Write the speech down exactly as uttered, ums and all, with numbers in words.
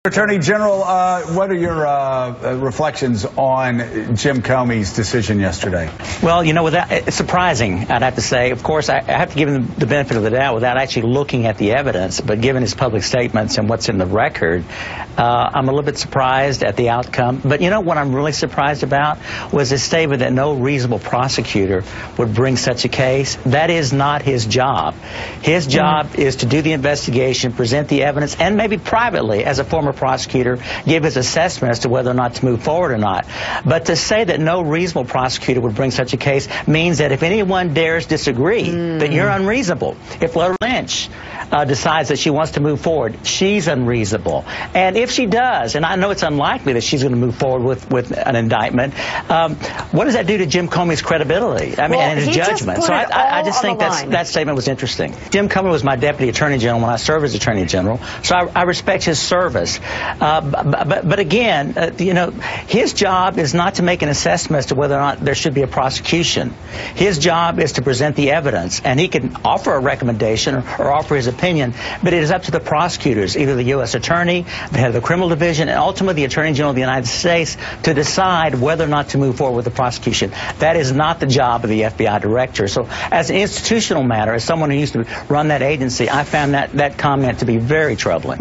Attorney General, uh, what are your uh, reflections on Jim Comey's decision yesterday? Well, you know, without, it's surprising, I'd have to say. Of course, I, I have to give him the benefit of the doubt without actually looking at the evidence, but given his public statements and what's in the record, uh, I'm a little bit surprised at the outcome. But you know what I'm really surprised about was his statement that no reasonable prosecutor would bring such a case. That is not his job. His job mm-hmm. is to do the investigation, present the evidence, and maybe privately, as a former prosecutor, give his assessment as to whether or not to move forward or not. But to say that no reasonable prosecutor would bring such a case means that if anyone dares disagree, mm. then you're unreasonable. If Loretta Lynch uh, decides that she wants to move forward, she's unreasonable. And if she does, and I know it's unlikely that she's going to move forward with, with an indictment, um, what does that do to Jim Comey's credibility? I mean, well, and his judgment. So I, I, I just think that's, that statement was interesting. Jim Comey was my deputy attorney general when I served as attorney general, so I, I respect his service. Uh, but, but, but again, uh, you know, his job is not to make an assessment as to whether or not there should be a prosecution. His job is to present the evidence, and he can offer a recommendation or, or offer his opinion, but it is up to the prosecutors, either the U S attorney, the head of the criminal division, and ultimately the attorney general of the United States, to decide whether or not to move forward with the prosecution. That is not the job of the F B I director. So as an institutional matter, as someone who used to run that agency, I found that, that comment to be very troubling.